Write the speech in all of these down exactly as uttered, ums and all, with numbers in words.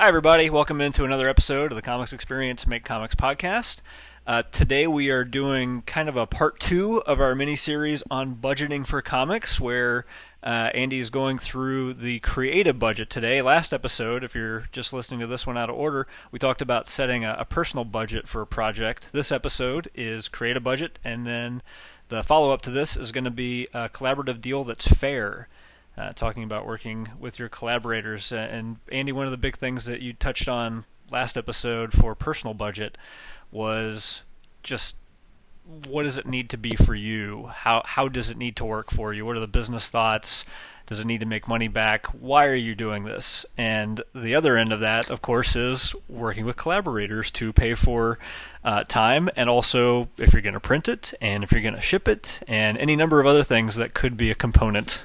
Hi, everybody. Welcome into another episode of the Comics Experience Make Comics podcast. Uh, today we are doing kind of a part two of our mini-series on budgeting for comics, where uh, Andy is going through the creative budget today. Last episode, if you're just listening to this one out of order, we talked about setting a, a personal budget for a project. This episode is creative budget, and then the follow-up to this is going to be a collaborative deal that's fair. Uh, talking about working with your collaborators. Uh, and Andy, one of the big things that you touched on last episode for personal budget was just what does it need to be for you? How how does it need to work for you? What are the business thoughts? Does it need to make money back? Why are you doing this? And the other end of that, of course, is working with collaborators to pay for uh, time, and also if you're going to print it, and if you're going to ship it, and any number of other things that could be a component.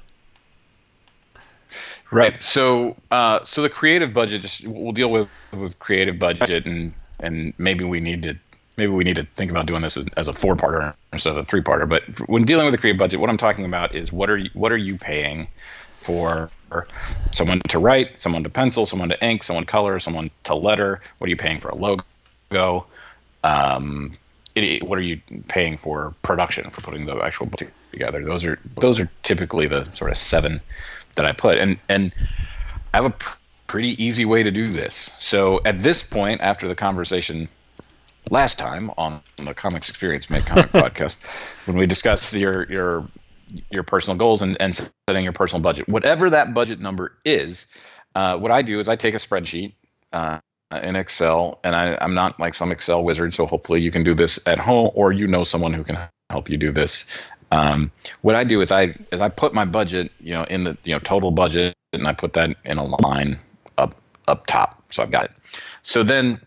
Right. So, uh, so the creative budget, just we'll deal with with creative budget, and and maybe we need to maybe we need to think about doing this as, as a four-parter instead of a three-parter. But when dealing with the creative budget, what I'm talking about is what are you, what are you paying for someone to write, someone to pencil, someone to ink, someone color, someone to letter? What are you paying for a logo? Um, it, what are you paying for production, for putting the actual book together? Those are those are typically the sort of seven that I put, and and I have a pr- pretty easy way to do this. So at this point, after the conversation last time on the Comics Experience Make Comic podcast, when we discussed your your your personal goals and, and setting your personal budget, whatever that budget number is, uh, what I do is I take a spreadsheet uh, in Excel, and I, I'm not like some Excel wizard, so hopefully you can do this at home, or you know someone who can help you do this. Um, what I do is I is I put my budget, you know, in the you know total budget, and I put that in a line up up top. So I've got it. So then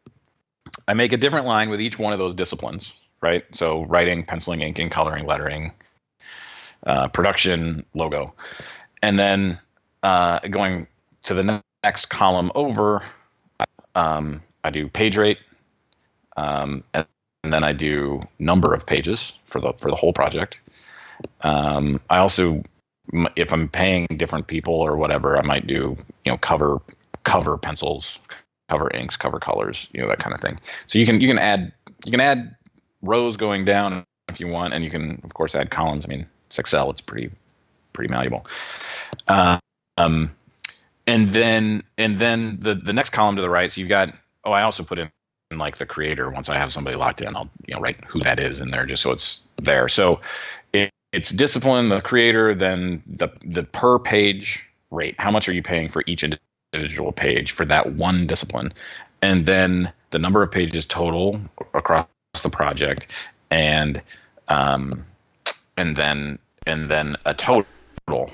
I make a different line with each one of those disciplines, right? So writing, penciling, inking, coloring, lettering, uh, production, logo, and then uh, going to the next column over, um, I do page rate, um, and And then I do number of pages for the for the whole project. Um, I also, if I'm paying different people or whatever, I might do you know cover cover pencils, cover inks, cover colors, you know that kind of thing. So you can you can add you can add rows going down if you want, and you can of course add columns. I mean, it's Excel; it's pretty pretty malleable. Uh, um, and then and then the the next column to the right. So you've got oh, I also put in. And like the creator, once I have somebody locked in, I'll you know write who that is in there just so it's there. So it, it's discipline, the creator, then the the per page rate. How much are you paying for each individual page for that one discipline? And then the number of pages total across the project, and um and then and then a total.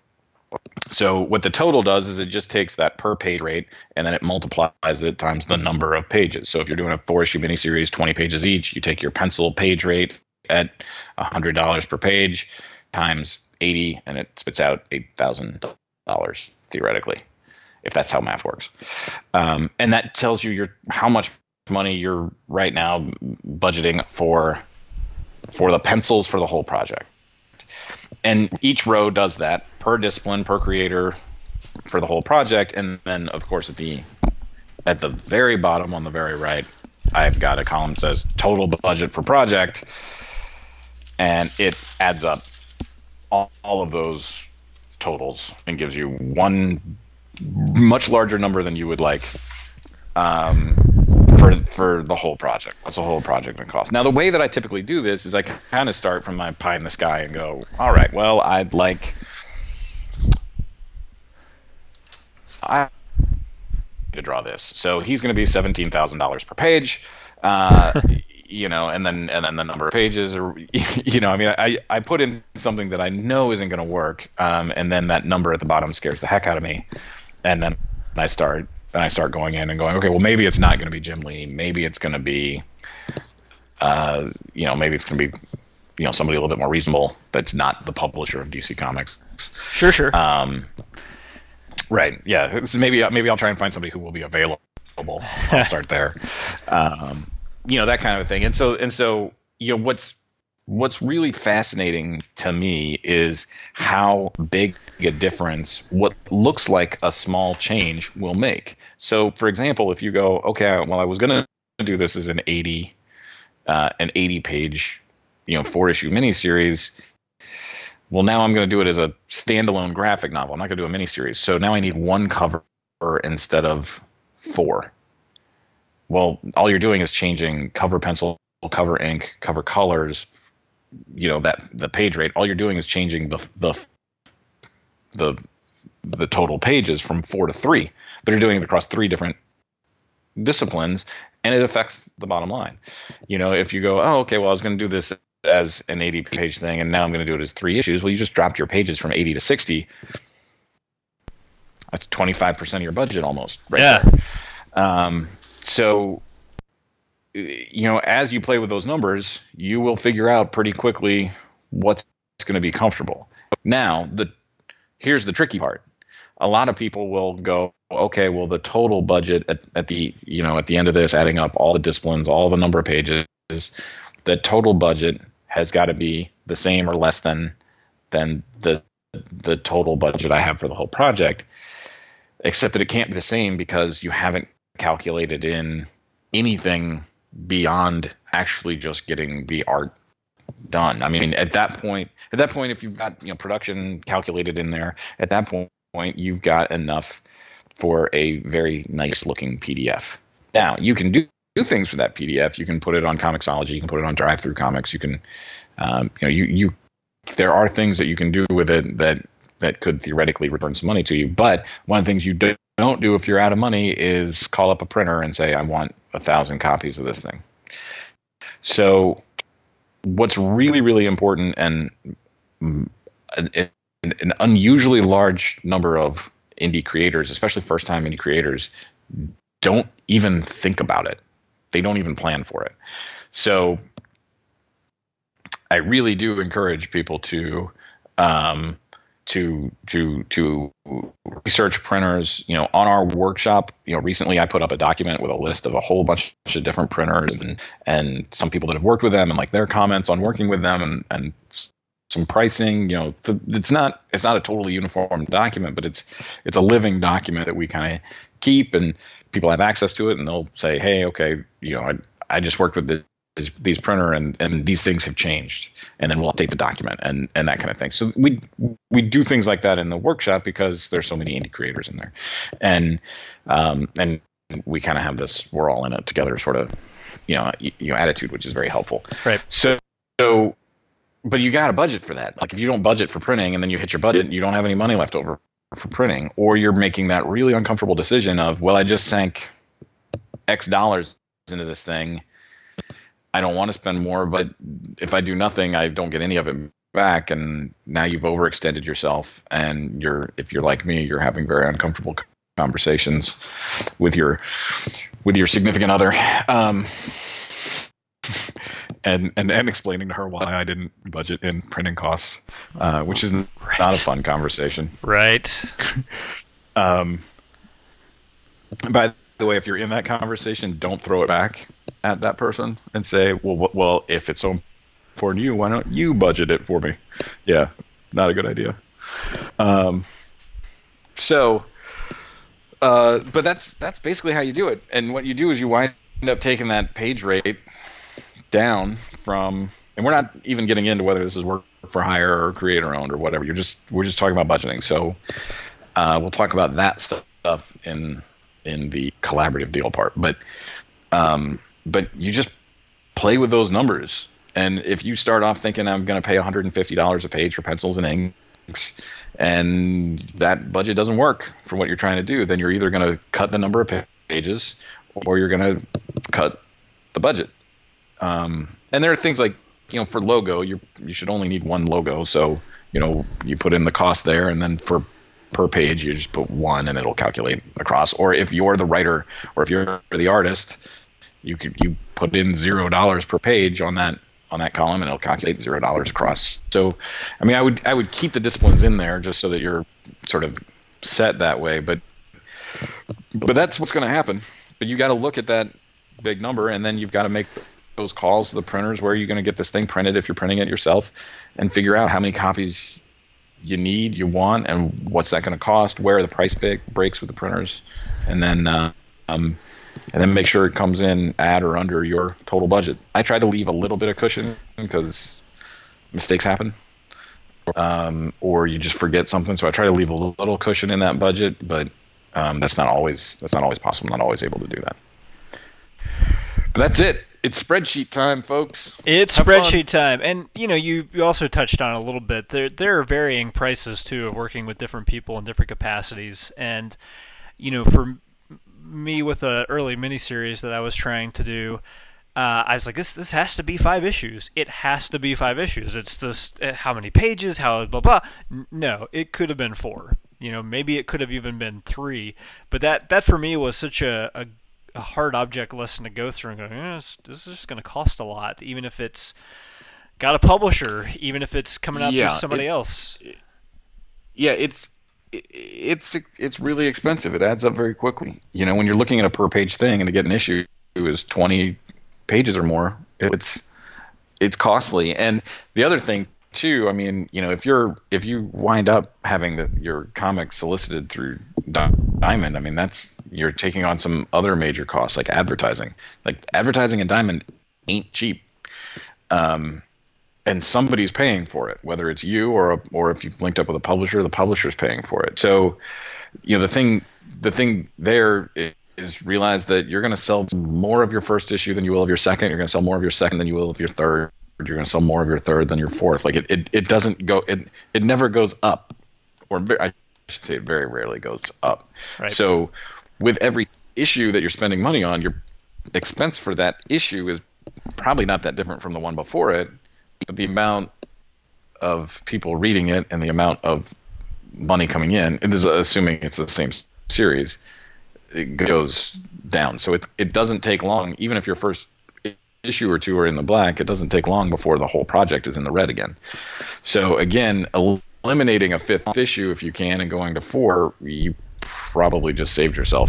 So what the total does is it just takes that per page rate and then it multiplies it times the number of pages. So if you're doing a four issue miniseries, twenty pages each, you take your pencil page rate at one hundred dollars per page times eighty, and it spits out eight thousand dollars theoretically, if that's how math works. Um, and that tells you your how much money you're right now budgeting for for the pencils for the whole project. And each row does that per discipline, per creator, for the whole project. And then, of course, at the at the very bottom on the very right, I've got a column that says total budget for project, and it adds up all, all of those totals and gives you one much larger number than you would like um, for for the whole project. What's the whole project going to cost? Now, the way that I typically do this is I kind of start from my pie in the sky and go, all right, well, I'd like I to draw this. So he's going to be seventeen thousand dollars per page, uh, you know, and then and then the number of pages, or you know, I mean, I I put in something that I know isn't going to work, um, and then that number at the bottom scares the heck out of me, and then I start. Then I start going in and going, okay, well, maybe it's not going to be Jim Lee. Maybe it's going to be, uh, you know, maybe it's going to be, you know, somebody a little bit more reasonable that's not the publisher of D C Comics. Sure, sure. Um, right. Yeah. So maybe maybe I'll try and find somebody who will be available. I'll start there. Um, you know, that kind of thing. And so and so, you know, what's what's really fascinating to me is how big a difference what looks like a small change will make. So, for example, if you go, okay, well, I was going to do this as an eighty, uh, an eighty page, you know, four issue miniseries. Well, now I'm going to do it as a standalone graphic novel. I'm not going to do a miniseries. So now I need one cover instead of four. Well, all you're doing is changing cover pencil, cover ink, cover colors, you know, that the page rate. All you're doing is changing the the the the total pages from four to three, but you're doing it across three different disciplines, and it affects the bottom line. You know, if you go, oh, okay, well, I was going to do this as an eighty page thing, and now I'm going to do it as three issues. Well, you just dropped your pages from eighty to sixty. That's twenty-five percent of your budget almost. Right yeah. There. Um, so, you know, as you play with those numbers, you will figure out pretty quickly what's going to be comfortable. Now, the here's the tricky part. A lot of people will go, okay, well, the total budget at, at the, you know, at the end of this, adding up all the disciplines, all the number of pages, the total budget has got to be the same or less than than the the total budget I have for the whole project, except that it can't be the same because you haven't calculated in anything beyond actually just getting the art done. I mean, at that point, at that point, if you've got, you know, production calculated in there, at that point, you've got enough for a very nice looking P D F. Now, you can do, do things with that P D F. You can put it on Comixology. You can put it on Drive-Thru Comics. You can, um, you know, you, you, there are things that you can do with it that, that could theoretically return some money to you. But one of the things you do, don't do if you're out of money is call up a printer and say, I want a thousand copies of this thing. So what's really, really important, and an, an unusually large number of indie creators, especially first-time indie creators, don't even think about it. They don't even plan for it. So I really do encourage people to um, to to to research printers. You know, on our workshop, you know, recently I put up a document with a list of a whole bunch of different printers and and some people that have worked with them and like their comments on working with them and and some pricing. You know, it's not it's not a totally uniform document, but it's it's a living document that we kind of keep, and people have access to it, and they'll say, hey, okay, you know, I I just worked with the these printer and, and these things have changed, and then we'll update the document and, and that kind of thing. So we we do things like that in the workshop because there's so many indie creators in there, and um, and we kind of have this we're all in it together sort of you know you know attitude, which is very helpful. Right. So so, but you got a budget for that. Like if you don't budget for printing and then you hit your budget, you don't have any money left over for printing, or you're making that really uncomfortable decision of, well, I just sank X dollars into this thing. I don't want to spend more, but if I do nothing, I don't get any of it back. And now you've overextended yourself. And you're, if you're like me, you're having very uncomfortable conversations with your, with your significant other. Um, and, and, and explaining to her why I didn't budget in printing costs, uh, which is right. Not a fun conversation. Right. um, by the way, if you're in that conversation, don't throw it back at that person and say, well, well, if it's so important to you, why don't you budget it for me? Yeah, not a good idea. Um, so, uh, but that's that's basically how you do it. And what you do is you wind up taking that page rate down from, and we're not even getting into whether this is work for hire or creator owned or whatever. You're just we're just talking about budgeting. So uh, we'll talk about that stuff in in the collaborative deal part. But um, But you just play with those numbers. And if you start off thinking I'm going to pay one hundred fifty dollars a page for pencils and inks, and that budget doesn't work for what you're trying to do, then you're either going to cut the number of pages or you're going to cut the budget. Um, and there are things like, you know, for logo, you you should only need one logo. So, you know, you put in the cost there, and then for per page, you just put one and it'll calculate across. Or if you're the writer or if you're the artist, you could you put in zero dollars per page on that on that column, and it'll calculate zero dollars across. So, I mean, I would I would keep the disciplines in there just so that you're sort of set that way. But but that's what's going to happen. But you got to look at that big number, and then you've got to make those calls to the printers. Where are you going to get this thing printed if you're printing it yourself, and figure out how many copies you need, you want, and what's that going to cost, where are the price break, breaks with the printers, and then uh, um, and then make sure it comes in at or under your total budget. I try to leave a little bit of cushion because mistakes happen, um, or you just forget something. So I try to leave a little cushion in that budget, but um, that's not always that's not always possible. I'm not always able to do that. But that's it. It's spreadsheet time, folks. It's Have spreadsheet fun. time. And, you know, you, you also touched on it a little bit. There there are varying prices, too, of working with different people in different capacities. And, you know, for me with the early miniseries that I was trying to do, uh, I was like, this this has to be five issues. It has to be five issues. It's this, how many pages, how blah, blah. No, it could have been four. You know, maybe it could have even been three. But that, that for me was such a, a a hard object lesson to go through and go, eh, this, this is just going to cost a lot, even if it's got a publisher, even if it's coming out yeah, through somebody it, else. Yeah, it's it's it's really expensive. It adds up very quickly. You know, when you're looking at a per page thing, and to get an issue is twenty pages or more, it's it's costly. And the other thing too, I mean, you know, if you're if you wind up having the, your comic solicited through Diamond, I mean, that's you're taking on some other major costs like advertising. Like advertising in Diamond ain't cheap, um, and somebody's paying for it. Whether it's you or a, or if you've linked up with a publisher, the publisher's paying for it. So, you know, the thing the thing there is, is realize that you're going to sell more of your first issue than you will of your second. You're going to sell more of your second than you will of your third. You're going to sell more of your third than your fourth. Like it, it, it doesn't go. It, it never goes up, or I should say, it very rarely goes up. Right. So, with every issue that you're spending money on, your expense for that issue is probably not that different from the one before it, but the amount of people reading it and the amount of money coming in, it is assuming it's the same series, it goes down. So it it doesn't take long, even if your first issue or two are in the black, it doesn't take long before the whole project is in the red again. So again, eliminating a fifth issue if you can and going to four, you probably just saved yourself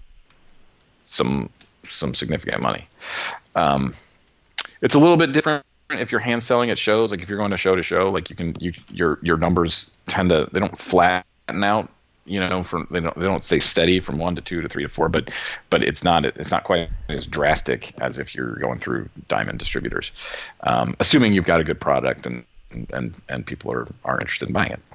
some some significant money. Um, it's a little bit different if you're hand selling at shows. Like if you're going to show to show, like you can you your your numbers tend to they don't flatten out. You know, from they don't they don't stay steady from one to two to three to four, but but it's not it's not quite as drastic as if you're going through Diamond distributors, um, assuming you've got a good product and and and people are are interested in buying it.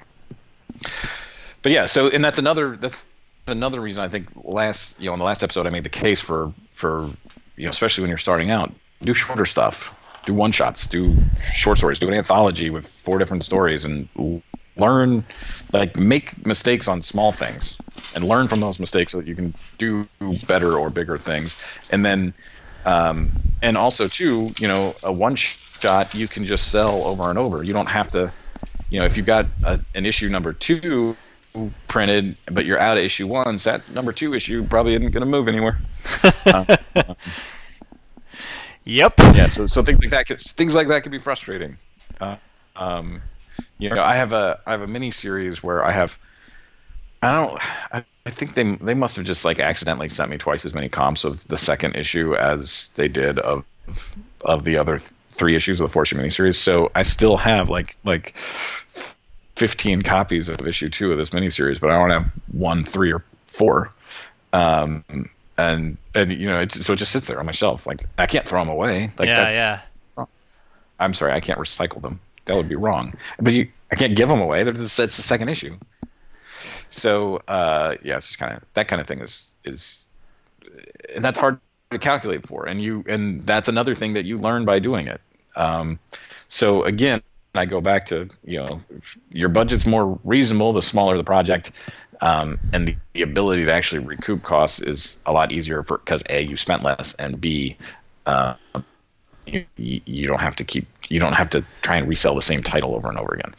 But yeah, so and that's another that's another reason I think last you know in the last episode I made the case for for you know especially when you're starting out, do shorter stuff, do one shots, do short stories, do an anthology with four different stories, and learn, like make mistakes on small things and learn from those mistakes so that you can do better or bigger things. And then um, and also too, you know, a one shot you can just sell over and over. You don't have to, you know, if you've got a, an issue number two printed, but you're out of issue one, so that number two issue probably isn't going to move anywhere. uh, uh, Yep. Yeah. So, so things like that, could, things like that can be frustrating. Uh, um, you know, I have a, I have a mini series where I have, I don't, I, I think they, they must have just like accidentally sent me twice as many comps of the second issue as they did of, of the other th- three issues of the four issue miniseries. So I still have like, like fifteen copies of issue two of this miniseries, but I don't have one, three, or four. Um, and and you know, it's, so it just sits there on my shelf. Like I can't throw them away. Like yeah, that's, yeah. oh, I'm sorry, I can't recycle them. That would be wrong. But you, I can't give them away. They're just, it's the second issue. So uh, yeah, it's just kind of that kind of thing is is, and that's hard to calculate for. And you and that's another thing that you learn by doing it. Um, so again, I go back to, you know, your budget's more reasonable the smaller the project, um, and the, the ability to actually recoup costs is a lot easier for because A, you spent less, and B, uh, you, you don't have to keep you don't have to try and resell the same title over and over again.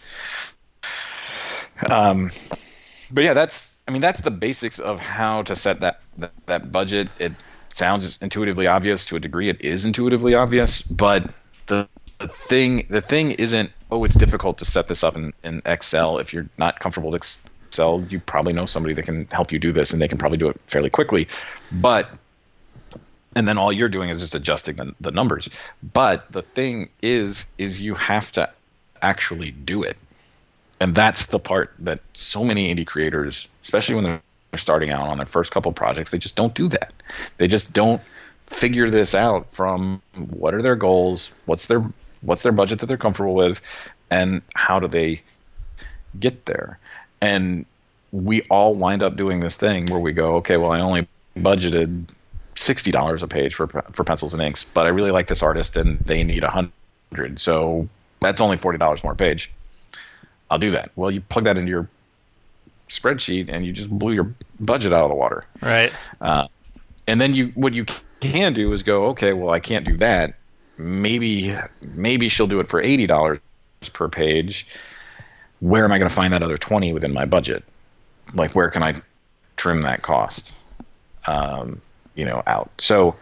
Um, but yeah, that's I mean that's the basics of how to set that that, that budget. It sounds intuitively obvious to a degree. It is intuitively obvious, but the The thing, the thing isn't, oh, it's difficult to set this up in, in Excel. If you're not comfortable with Excel, you probably know somebody that can help you do this, and they can probably do it fairly quickly. But, and then all you're doing is just adjusting the, the numbers. But the thing is, is you have to actually do it. And that's the part that so many indie creators, especially when they're starting out on their first couple projects, they just don't do that. They just don't figure this out from what are their goals, what's their what's their budget that they're comfortable with, and how do they get there. And we all wind up doing this thing where we go, okay, well, I only budgeted sixty dollars a page for for pencils and inks, but I really like this artist and they need one hundred, so that's only forty dollars more a page. I'll do that. Well, you plug that into your spreadsheet and you just blew your budget out of the water. Right. Uh, and then you, what you can do is go, okay, well, I can't do that. Maybe, maybe she'll do it for eighty dollars per page. Where am I going to find that other twenty within my budget? Like, where can I trim that cost, um, you know, out? So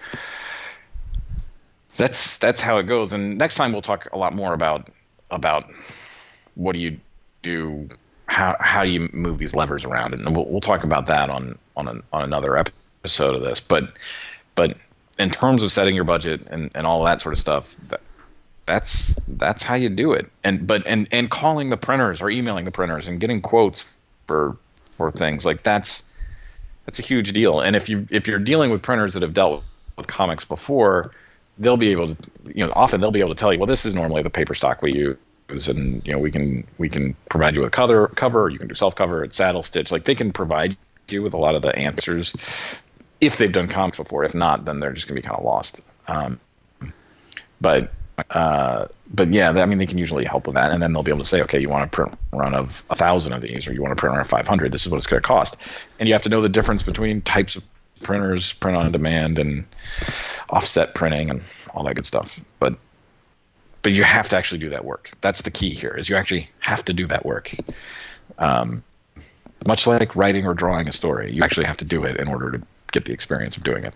that's, that's how it goes. And next time we'll talk a lot more about, about what do you do, how how do you move these levers around, and we'll we'll talk about that on on an, on another episode of this. But but in terms of setting your budget and, and all that sort of stuff, that, that's that's how you do it. And but and and calling the printers or emailing the printers and getting quotes for for things like that's that's a huge deal. And if you if you're dealing with printers that have dealt with comics before, they'll be able to, you know, often they'll be able to tell you, well, this is normally the paper stock we use. And you know, we can we can provide you with a cover cover, you can do self cover, it's saddle stitch. Like, they can provide you with a lot of the answers if they've done comics before. If not, then they're just gonna be kind of lost. Um, but uh, but yeah, I mean, they can usually help with that, and then they'll be able to say, okay, you want a print run of a thousand of these, or you want a print run of five hundred. This is what it's going to cost, and you have to know the difference between types of printers, print on demand, and offset printing, and all that good stuff. But But you have to actually do that work. That's the key here, is you actually have to do that work. Um, much like writing or drawing a story, you actually have to do it in order to get the experience of doing it.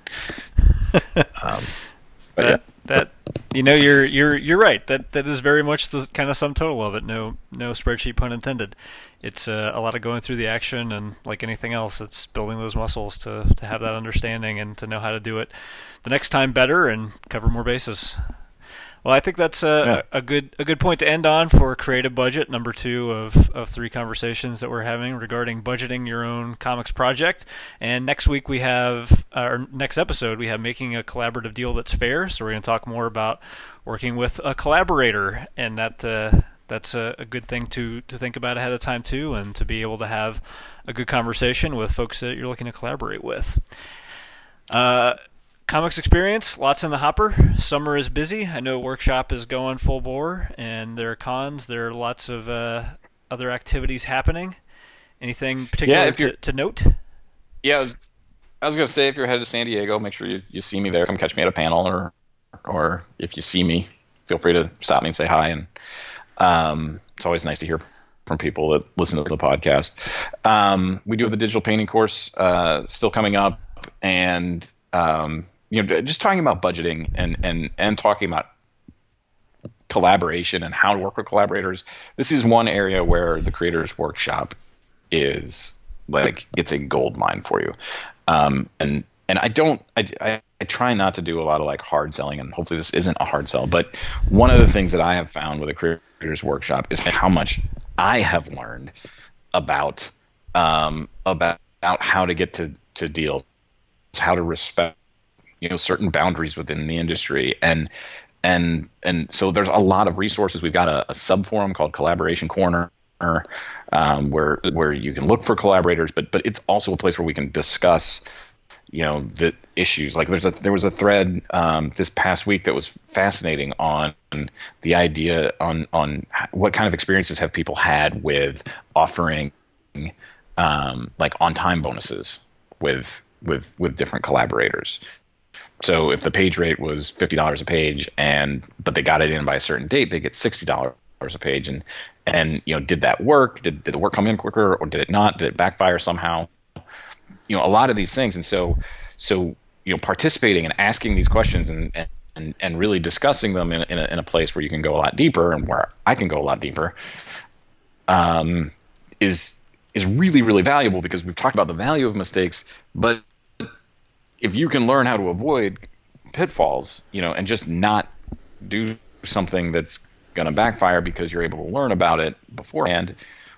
Um, but that, yeah. that you know, you're you're you're right. That that is very much the kind of sum total of it. No no spreadsheet pun intended. It's uh, a lot of going through the action, and like anything else, it's building those muscles to to have that understanding and to know how to do it the next time better and cover more bases. Well, I think that's a, yeah. a good a good point to end on for Creative Budget, number two of, of three conversations that we're having regarding budgeting your own comics project. And next week we have, our next episode, we have making a collaborative deal that's fair. So we're going to talk more about working with a collaborator, and that uh, that's a, a good thing to, to think about ahead of time too, and to be able to have a good conversation with folks that you're looking to collaborate with. Uh, Comics Experience, lots in the hopper. Summer is busy. I know Workshop is going full bore, and there are cons. There are lots of uh, other activities happening. Anything particular yeah, to, to note? Yeah, I was, I was going to say, if you're headed to San Diego, make sure you, you see me there. Come catch me at a panel, or or if you see me, feel free to stop me and say hi. And um, it's always nice to hear from people that listen to the podcast. Um, we do have the digital painting course uh, still coming up, and um, you know, just talking about budgeting and, and, and talking about collaboration and how to work with collaborators. This is one area where the Creators Workshop is like, it's a gold mine for you. Um, and, and I don't, I, I, I try not to do a lot of like hard selling, and hopefully this isn't a hard sell, but one of the things that I have found with the Creators Workshop is how much I have learned about, um, about, about how to get to, to deals, how to respect, you know, certain boundaries within the industry. And, and, and so there's a lot of resources. We've got a, a sub forum called Collaboration Corner, um, where, where you can look for collaborators, but, but it's also a place where we can discuss, you know, the issues. Like there's a, there was a thread, um, this past week that was fascinating on the idea on, on what kind of experiences have people had with offering, um, like on time bonuses with, with, with different collaborators. So if the page rate was fifty dollars a page, and but they got it in by a certain date, they get sixty dollars a page. And and you know, did that work? Did did the work come in quicker, or did it not? Did it backfire somehow? You know, a lot of these things. And so so you know, participating and asking these questions and and, and really discussing them in in a, in a place where you can go a lot deeper, and where I can go a lot deeper, um, is is really really valuable, because we've talked about the value of mistakes, but if you can learn how to avoid pitfalls, you know, and just not do something that's going to backfire because you're able to learn about it beforehand,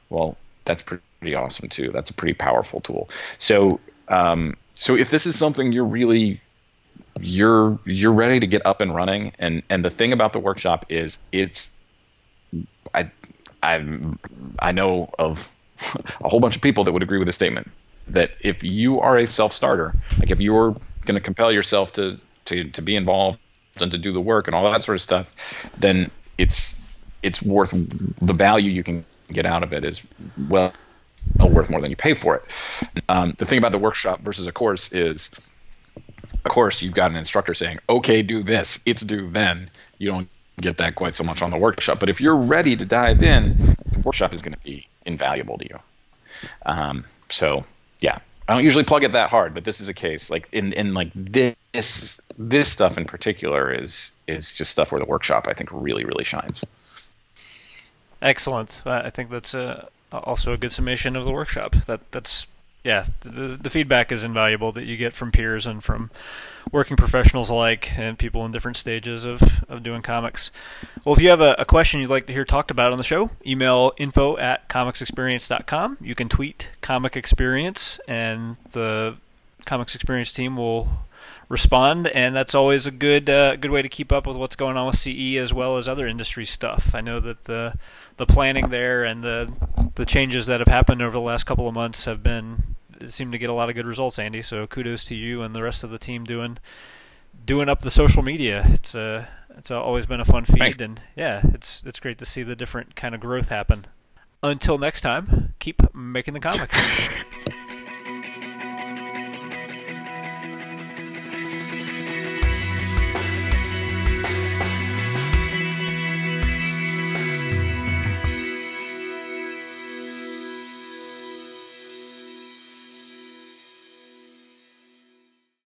Well, that's pretty awesome too. That's a pretty powerful tool. So, um, so if this is something you're really you're you're ready to get up and running, and and the thing about the workshop is it's I I I know of a whole bunch of people that would agree with this statement, that if you are a self-starter, like if you're going to compel yourself to, to to be involved and to do the work and all that sort of stuff, then it's it's worth the value you can get out of it is well, well worth more than you pay for it. Um, the thing about the workshop versus a course is, of course, you've got an instructor saying, okay, do this, it's due then. You don't get that quite so much on the workshop. But if you're ready to dive in, the workshop is going to be invaluable to you. Um, so, yeah, I don't usually plug it that hard, but this is a case. Like in, in like this this stuff in particular is is just stuff where the workshop, I think, really, really shines. Excellent. I think that's uh, also a good summation of the workshop. That that's yeah. The, the feedback is invaluable that you get from peers and from working professionals alike and people in different stages of, of doing comics. Well, if you have a, a question you'd like to hear talked about on the show, email info at comics experience dot com. You can tweet Comic Experience, and the Comics Experience team will respond, and that's always a good uh, good way to keep up with what's going on with C E as well as other industry stuff. I know that the the planning there and the the changes that have happened over the last couple of months have been seem to get a lot of good results, Andy. So kudos to you and the rest of the team doing doing up the social media. It's a it's a, always been a fun feed, Thanks. And yeah, it's it's great to see the different kind of growth happen. Until next time, keep making the comics.